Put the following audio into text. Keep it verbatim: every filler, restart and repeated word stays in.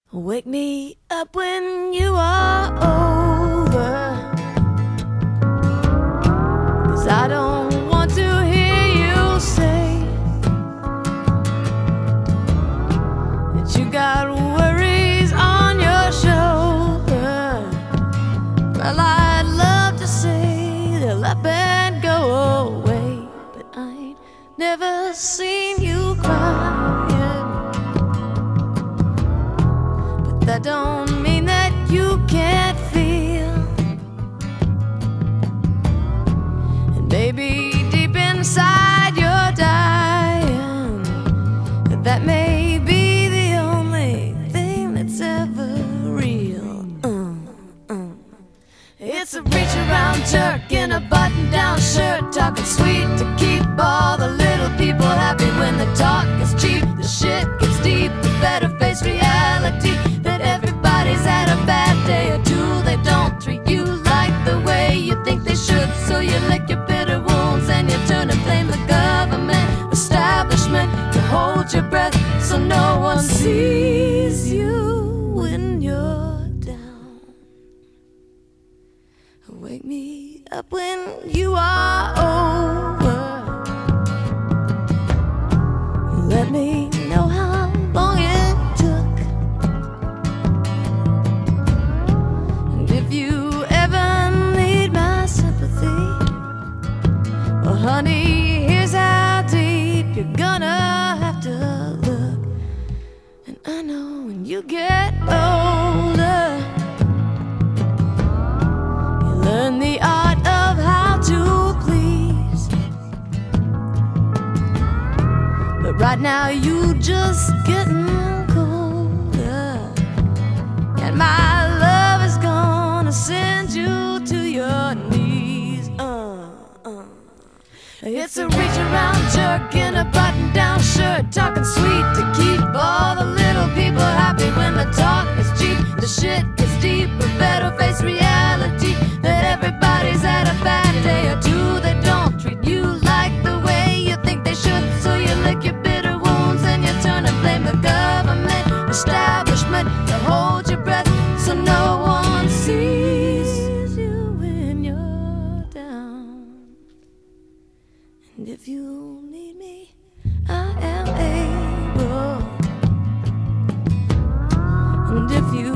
Wake me up when you are over, 'cause I don't want to hear you say that you got worries on your shoulder. Well, I'd love to say they'll up and go away, but I ain't never seen you crying. That don't mean that you can't feel. And maybe deep inside you're dying. That may be the only thing that's ever real. uh, uh. It's a reach around jerk in a button down shirt, talking sweet to keep all the little people happy. When the talk is cheap, the shit gets deep. You better face reality that everybody's had a bad day or two. They don't treat you like the way you think they should, so you lick your bitter wounds and you turn and blame the government, establishment, to hold your breath so no one sees you when you're down. Wake me up when you are over. Let me know how long it took. And if you ever need my sympathy, well, honey, here's how deep you're gonna have to look. And I know when you get older, you learn the art of how to please. But right now you just getting colder, and my love is gonna send you to your knees. uh, uh. It's a reach around jerk in a button down shirt, talking sweet to keep all the little people happy. When the talk is cheap, the shit gets deep. We better face reality that everybody's had a bad day or two. They don't treat you like the way you think they should, so you lick your bitter wounds and you turn and blame the government, establishment, to hold your breath so no one sees you when you're down. And if you need me, I am able. And if you